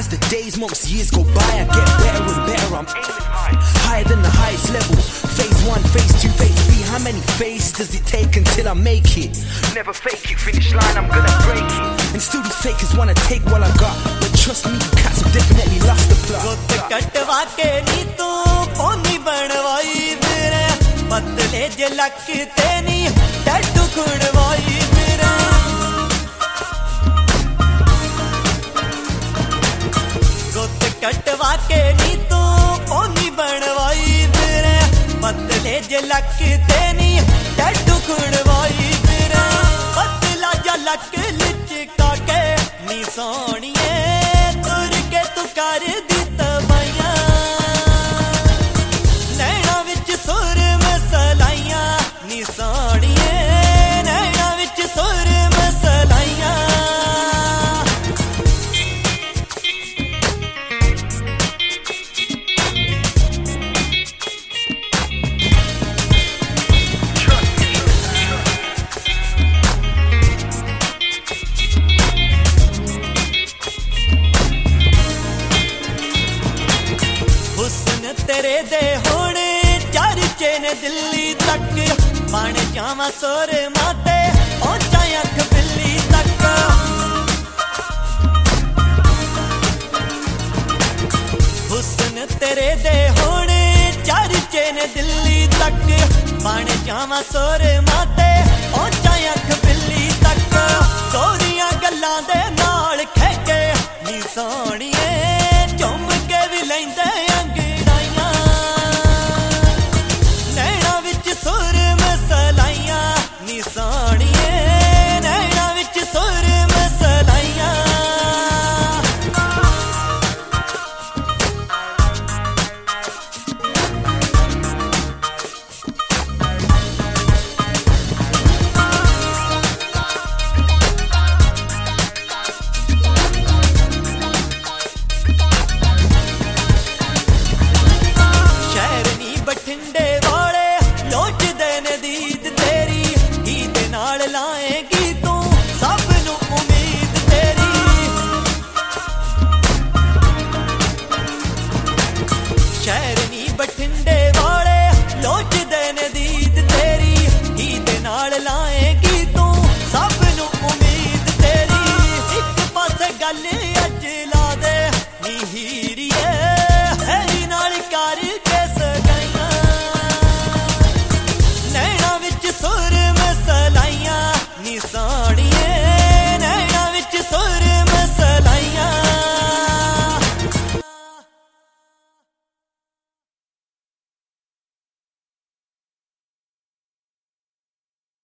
the days, months, years go by, I get better and better. I'm aiming high, higher than the highest level. Phase 1, phase 2, phase 3. How many phases does it take until I make it? Never fake it, finish line, I'm gonna break it. And still these fakers wanna take what I got, but trust me, you cats have definitely lost the plot. कटवा के नी तू pony बनवाई मेरे पतले जे लगते नी tattoo कुड़वाई मेरे गुत कटवा के नी तू पोनी बनवाई मेरे पतले जे लगते नी टैटू कुड़वाई मेरे पतला जा लक लिचका के नी सोनिए तुर के तू कर दी तेरे दे होने चर्चे ने दिल्ली तक बन जावा सोर माते पहुंचा अख बिल्ली तक हुस्न तेरे दे होने चर्चे ने दिल्ली तक बन जावा सोर माते पहुंचा अख बिल्ली तक गोरियां गल्लां दे नाल खेके नी सोहणिए